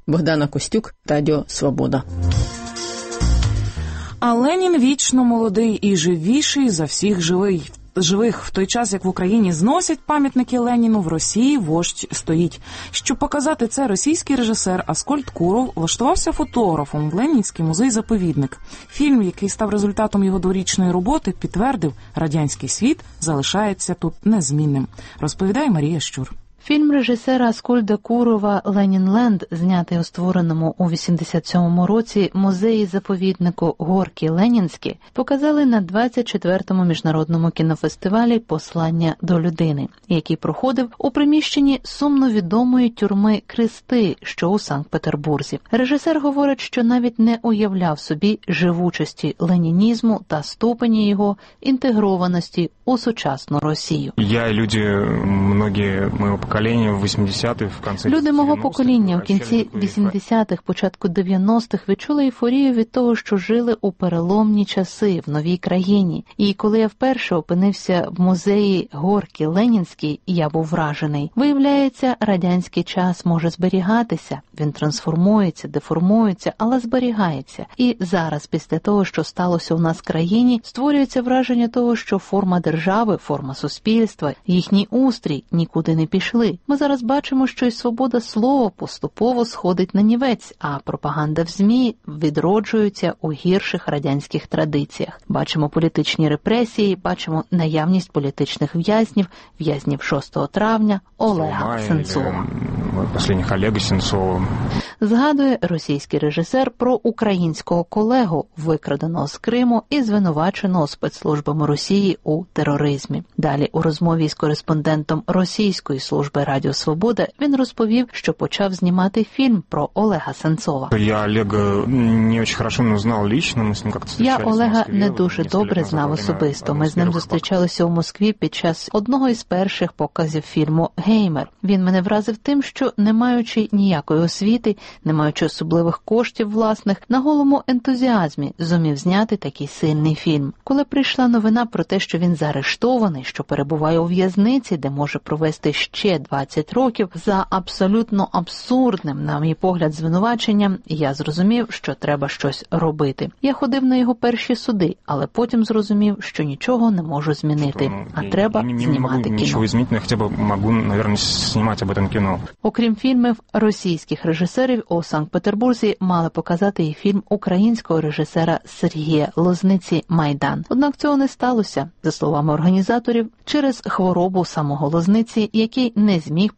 Богдана Костюк, Радіо Свобода. А Ленін вічно молодий і живіший за всіх живих. В той час, як в Україні зносять пам'ятники Леніну, в Росії вождь стоїть. Щоб показати це, російський режисер Аскольд Куров влаштувався фотографом в Ленінський музей-заповідник. Фільм, який став результатом його дворічної роботи, підтвердив, радянський світ залишається тут незмінним. Розповідає Марія Щур. Фільм режисера Аскольда Курова «Ленінленд», знятий у створеному у 87-му році музеї-заповіднику «Горки Ленінські», показали на 24-му міжнародному кінофестивалі «Послання до людини», який проходив у приміщенні сумно відомої тюрми Кристи, що у Санкт-Петербурзі. Режисер говорить, що навіть не уявляв собі живучості ленінізму та ступені його інтегрованості у сучасну Росію. Люди мого покоління в кінці 80-х, початку 90-х відчули ейфорію від того, що жили у переломні часи в новій країні. І коли я вперше опинився в музеї Горки Ленінській, я був вражений. Виявляється, радянський час може зберігатися. Він трансформується, деформується, але зберігається. І зараз, після того, що сталося у нас в країні, створюється враження того, що форма держави, форма суспільства, їхній устрій нікуди не пішли. Ми зараз бачимо, що і свобода слова поступово сходить на нівець, а пропаганда в ЗМІ відроджується у гірших радянських традиціях. Бачимо політичні репресії, бачимо наявність політичних в'язнів 6 травня Олега Сенцова. Згадує російський режисер про українського колегу, викраденого з Криму і звинуваченого спецслужбами Росії у тероризмі. Далі у розмові з кореспондентом російської служби Радіо Свобода він розповів, що почав знімати фільм про Олега Сенцова. Я Олега не дуже добре знав особисто. Ми з ним зустрічалися у Москві під час одного із перших показів фільму «Геймер». Він мене вразив тим, що, не маючи ніякої освіти, не маючи особливих коштів власних, на голому ентузіазмі зумів зняти такий сильний фільм. Коли прийшла новина про те, що він заарештований, що перебуває у в'язниці, де може провести ще 20 років, за абсолютно абсурдним, на мій погляд, звинуваченням, я зрозумів, що треба щось робити. Я ходив на його перші суди, але потім зрозумів, що нічого не можу змінити, а треба знімати кіно. Окрім фільмів російських режисерів, у Санкт-Петербурзі мали показати і фільм українського режисера Сергія Лозниці «Майдан». Однак цього не сталося, за словами організаторів, через хворобу самого Лозниці, який не зміг